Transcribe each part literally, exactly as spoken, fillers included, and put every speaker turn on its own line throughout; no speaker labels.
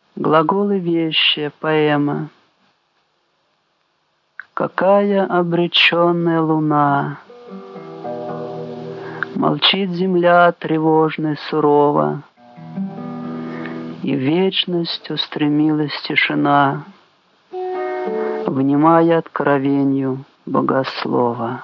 Глаголы вещи, поэма. Какая обреченная луна! Молчит земля тревожно и сурово, и в вечность устремилась тишина, внимая откровению богослова.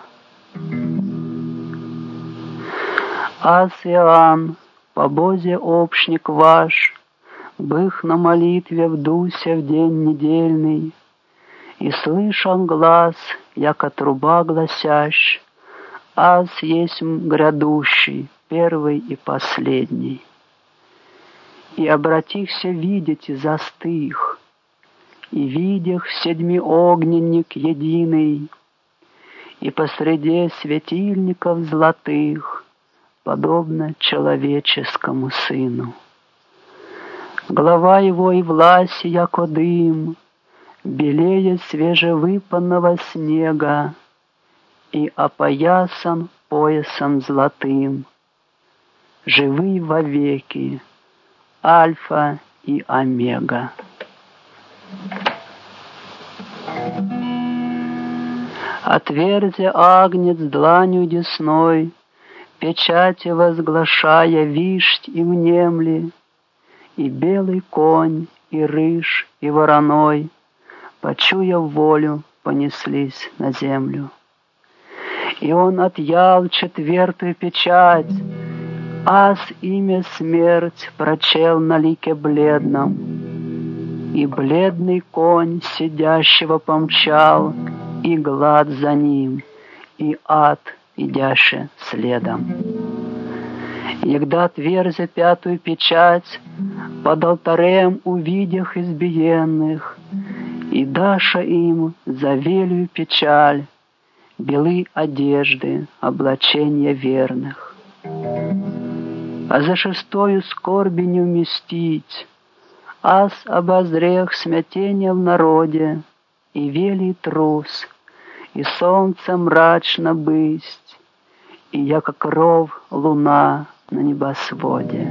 Ас Иоанн, по бозе общник ваш, бых на молитве вдуся в день недельный, и слышал глаз, яко труба гласящ: аз есть грядущий, первый и последний. И обратихся видеть и застых, и видях седьмиогненник единый, и посреди светильников золотых, подобно человеческому сыну. Голова его и власть, яко дым, белее свежевыпанного снега, и опоясан поясом золотым, живый вовеки, Альфа и Омега. Отверзи агнец дланью десной, печати возглашая вишть и внемли, и белый конь, и рыж, и вороной, почуя волю, понеслись на землю. И он отъял четвертую печать, аз имя смерть прочел на лике бледном, и бледный конь сидящего помчал, и глад за ним, и ад, идяще следом. Егда отверзи пятую печать, под алтарем увидях избиенных, и даша им за велью печаль, белы одежды, облачения верных. А за шестою скорби не вместить, аз обозрех смятение в народе, и велий трус, и солнце мрачно бысть, и яко кров луна на небосводе.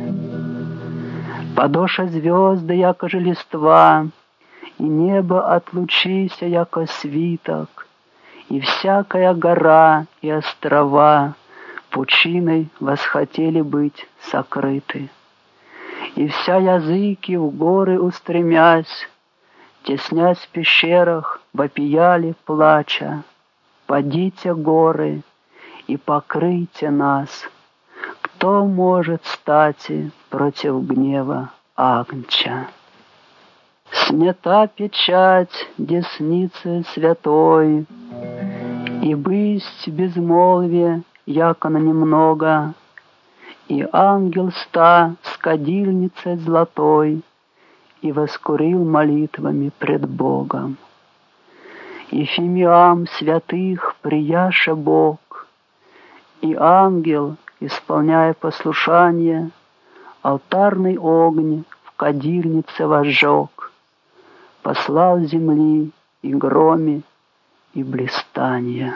Подоша звезды, яко же листва, и небо отлучися, яко свиток, и всякая гора и острова пучиной восхотели быть сокрыты. И вся языки в горы устремясь, теснясь в пещерах, вопияли плача: падите горы и покройте нас, кто может стати против гнева Агнча. Снята печать десницы святой, и бысть безмолвие, яко на немного, и ангел ста с кадильницей золотой, и воскурил молитвами пред Богом. И фимиам святых прияше Бог, и ангел, исполняя послушание, алтарный огонь в кадильнице возжег, послал земли и громе, и блистанье.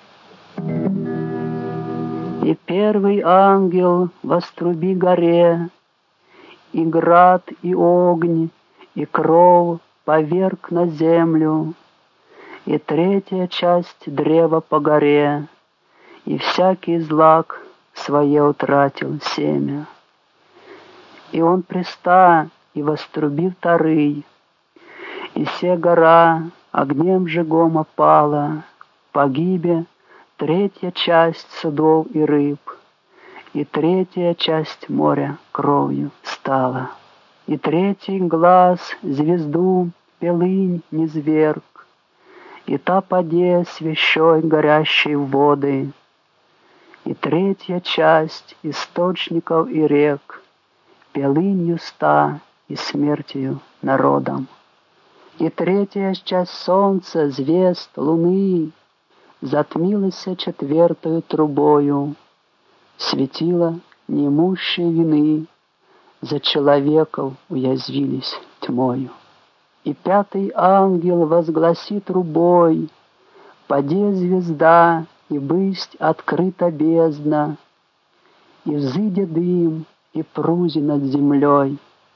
И первый ангел воструби горе, и град, и огонь, и кров поверг на землю, и третья часть древа по горе, и всякий злак свое утратил семя. И он приста, и воструби вторый, и се гора огнем жегом опала, погибе третья часть судов и рыб, и третья часть моря кровью стала. И третий глаз звезду пелынь низверг, и та поде свящой горящей в воды, и третья часть источников и рек пелынью ста и смертью народом. И третья часть солнца, звезд, луны затмилась четвертою трубою, светила неимущие вины, за человеков уязвились тьмою. И пятый ангел возгласит трубой: паде звезда, и бысть открыта бездна, и взыдет дым, и прузи над землей,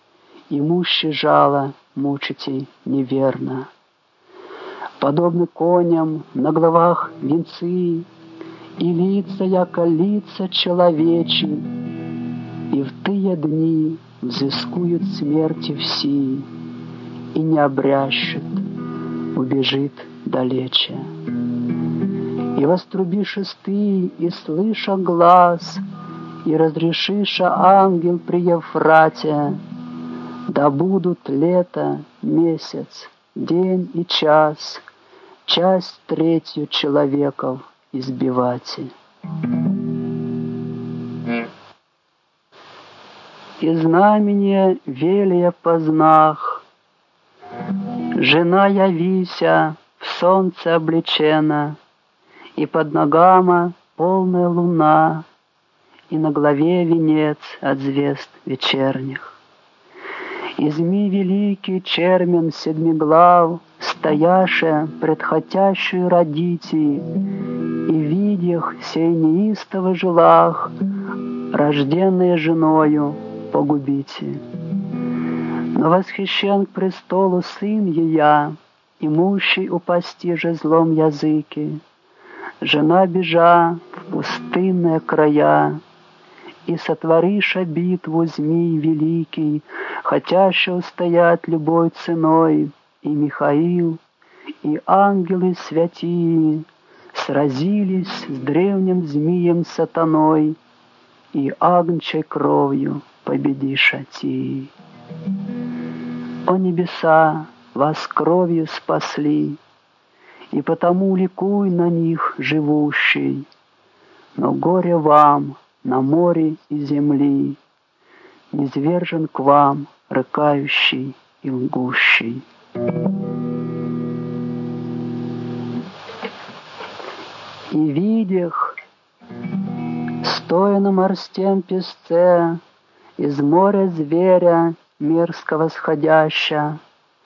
имущий жало мучите неверно. Подобны коням на головах венцы, и лица, яко лица человечи, и в тые дни взыскуют смерти все, и не обрящет, убежит далече. И вострубишь ты, и слыша глаз, и разрешиша ангел при Евфрате, да будут лето, месяц, день и час, часть третью человеков избивать. И знамение велия познах, жена явися, в солнце облечена, и под ногама полная луна, и на главе венец от звезд вечерних. И змей великий чермен седмиглав, стояше пред хотящую родити, и видях сей неистово желах, рожденные женою погубите. Но восхищен к престолу сын ея, имущий упасти же злом языки, жена бежа в пустынные края, и сотвориша битву змей великий, хотящий устоять любой ценой, и Михаил, и ангелы святии сразились с древним змеем сатаной, и агнчей кровью победиша ти. О небеса, вас кровью спасли, и потому ликуй на них живущий, но горе вам на море и земли, низвержен к вам рыкающий и лгущий. И видях, стоя на морском песце, из моря зверя мерзкого сходяща,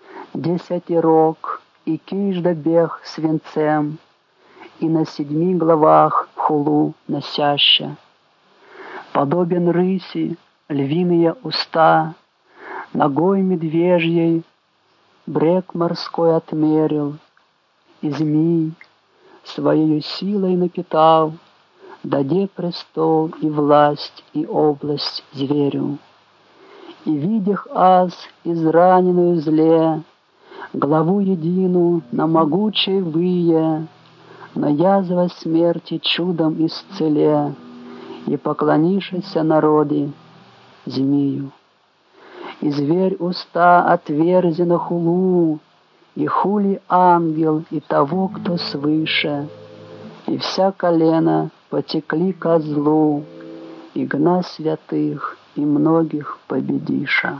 десятирог и кижда бег свинцем, и на седьми главах хулу носяща. Подобен рыси львиные уста, ногой медвежьей брег морской отмерил, и змей своею силой напитал, даде престол и власть и область зверю. И видях аз израненную зле, главу едину на могучей вые, на язва смерти чудом исцеле, и поклонишься народе змею. И зверь уста отверзи на хулу, и хули ангел и того, кто свыше, и вся колено потекли ко злу, и гна святых и многих победиша.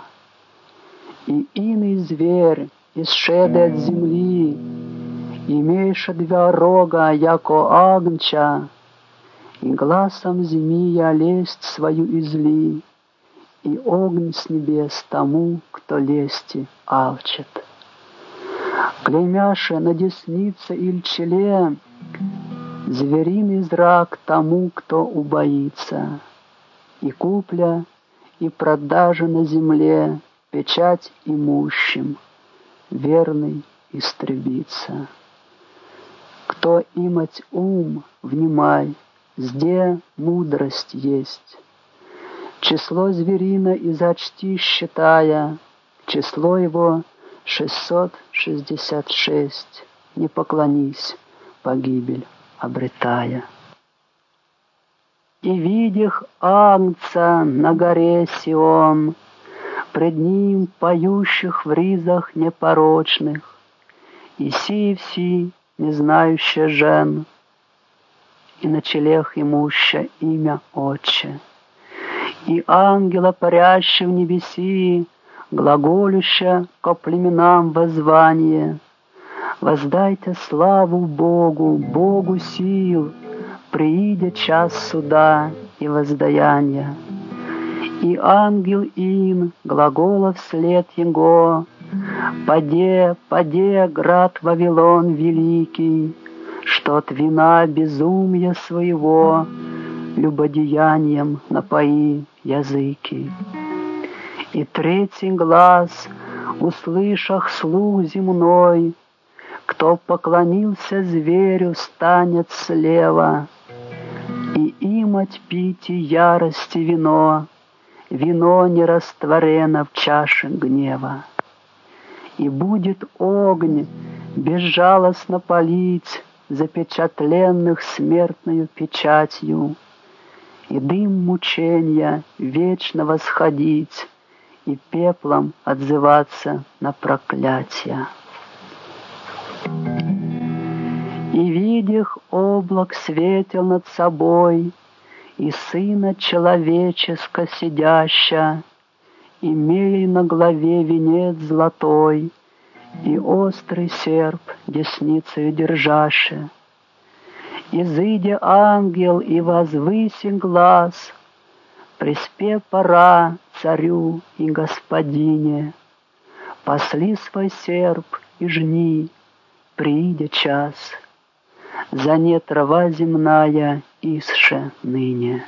И иный зверь, исшедший от земли, имеша два рога, яко агнча, и глазом змея лесть свою изли, и огонь с небес тому, кто лести алчит. Клеймяше на деснице или челе звериный зрак тому, кто убоится, и купля, и продажа на земле, печать имущим, верный истребится. Кто имать ум, внимай, зде мудрость есть. Число зверина изочти считая, число его шестьсот шестьдесят шесть, не поклонись, погибель обретая. И видях агнца на горе Сион, пред ним поющих в ризах непорочных, и сии все не знающие жен, и на челех имуща имя Отче, и ангела парящего в небеси, глаголюща ко племенам воззвание: воздайте славу Богу, Богу сил, приидя час суда и воздаяния. И ангел им глагола вслед его: «Паде, паде, град Вавилон великий, что от вина безумия своего любодеянием напои языки». И третий глаз, услышав слух земной, кто поклонился зверю, станет слева, и им отпить и ярости вино, вино не растворено в чаше гнева. И будет огонь безжалостно палить запечатленных смертною печатью, и дым мучения вечно восходить, и пеплом отзываться на проклятие. И, видях, облак светил над собой, и Сына человеческо сидяща, имея на главе венец золотой, и острый серп десницею держаше. Изыдя ангел и возвысен глаз, приспе пора царю и господине, пасли свой серп и жни, приидя час, за не трава земная исше ныне.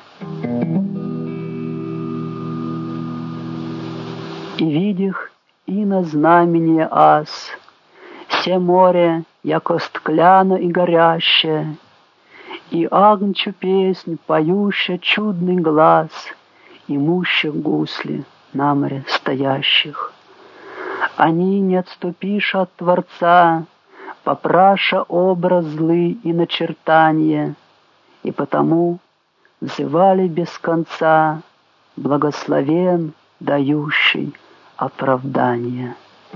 И видих и на знамение ас, все море, яко сткляно и горяще, и агнчу песнь, поющая чудный глаз, имущих гусли на море стоящих. Они, не отступиша от Творца, попраша образ злый и начертание, и потому взывали без конца, благословен, дающий оправдание.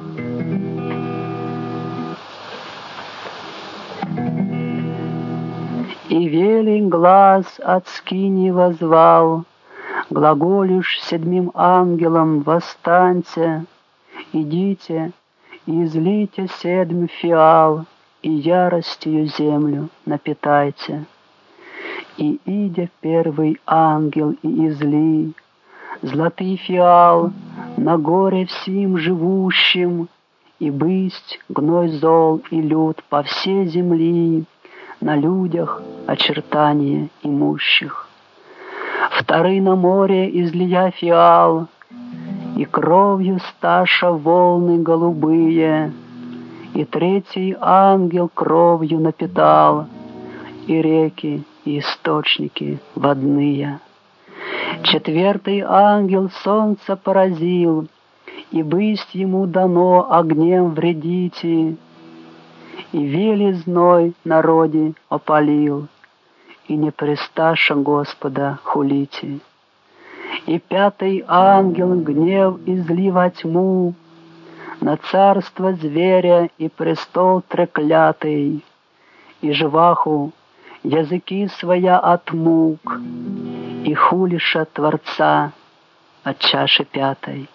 И велик глаз от скинии возвал, глаголюш седьмим ангелам: восстаньте, идите и излейте седьм фиал, и яростью землю напитайте. И идя первый ангел и изли золотый фиал на горе всем живущим, и бысть гной зол и люд по всей земли, на людях очертания имущих. Вторый на море излия фиал, и кровью сташа волны голубые, и третий ангел кровью напитал, и реки, и источники водные. Четвертый ангел солнце поразил, и бысть ему дано огнем вредите, и велизной народе опалил, и не престаша Господа хулите. И пятый ангел гнев изли во тьму на царство зверя и престол треклятый, и живаху языки своя от мук, и хулиша Творца от чаши пятой.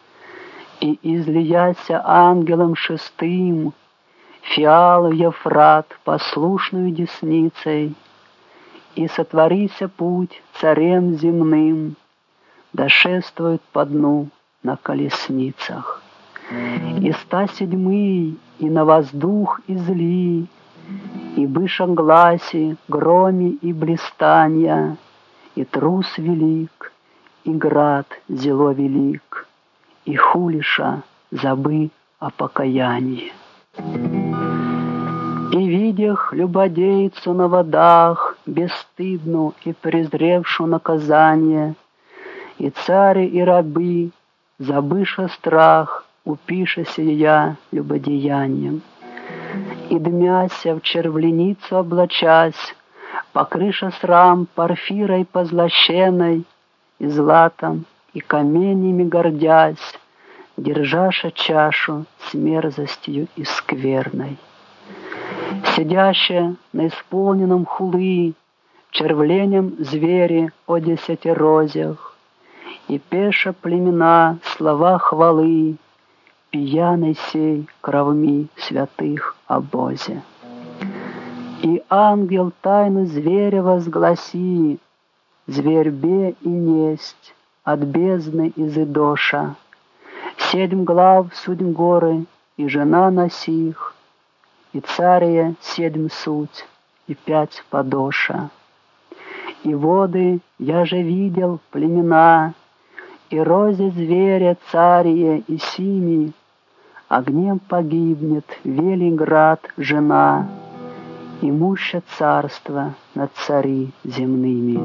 И излияся ангелом шестым фиал в Евфрат послушную десницей, и сотворися путь царем земным, да шествует по дну на колесницах. И ста седьмый, и на воздух изли, и быша гласи, громе и блистанья, и трус велик, и град зело велик, и хулиша забы о покаянии. И видях любодейцу на водах, бесстыдну и презревшу наказание, и цари и рабы, забыша страх, упиша сия любодеянием. И дмяся в червленицу облачась, покрыша срам порфирой позлощенной, и златом, и каменями гордясь, держаша чашу с мерзостью и скверной. Сидящие на исполненном хулы червленем звери о десятирозях, и пеша племена слова хвалы, пьяный сей кровми святых обозе. И ангел тайну зверя возгласи, зверь бе и несть от бездны из Идоша, седьм глав судьм горы, и жена носих, и цария седьм суть, и пять подоша. И воды я же видел племена, И розе зверя царие и сими, огнем погибнет Велиград жена, имуща царство над цари земными.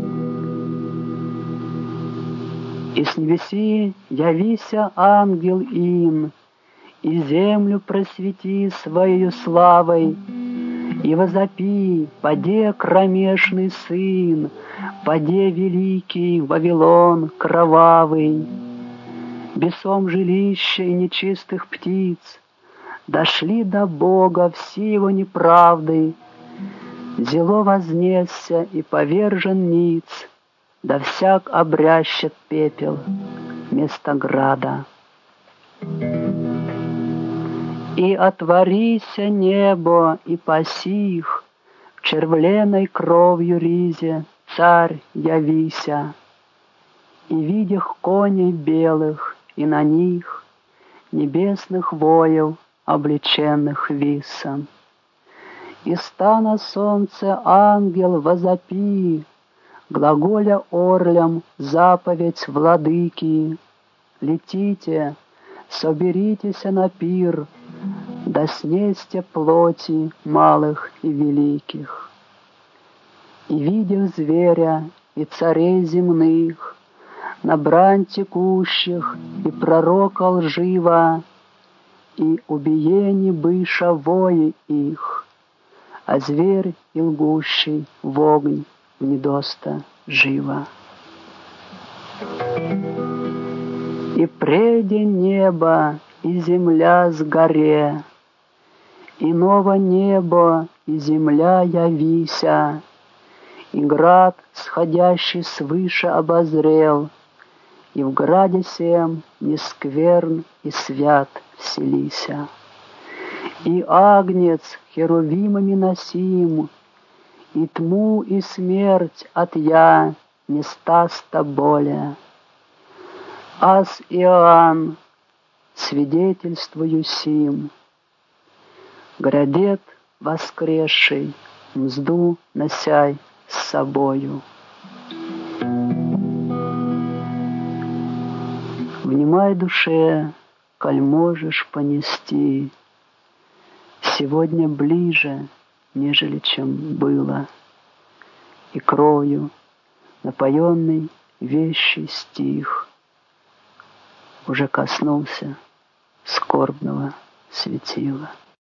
И с небеси явися ангел им, и землю просвети своею славой, и возопи, поде кромешный сын, поде великий Вавилон кровавый. Бесом жилища и нечистых птиц дошли до Бога все его неправды. Зело вознесся и повержен ниц, да всяк обрящет пепел вместо града. И отворися небо, и пасих, в червленой кровью ризе царь явися, и видях коней белых, и на них небесных воев, облеченных висом. И стана солнце ангел возопи, глаголя орлям заповедь владыки: летите, соберитесь на пир, да снесьте плоти малых и великих. И видев зверя и царей земных, на брань текущих, и пророка лжива, и убиение быша вои их, а зверь и лгущий в огонь внедоста живо. И преде небо и земля сгоре, и ново небо и земля явися, и град, сходящий свыше, обозрел, и в граде сем нескверн и свят вселися. И агнец херувимами носим, и тьму и смерть от я не стаста боля. Аз Иоанн свидетельствую сим, грядет воскресший, мзду носяй с собою. Внимай душе, коль можешь понести, сегодня ближе, нежели чем было, и кровью напоенный вещий стих уже коснулся скорбного светила.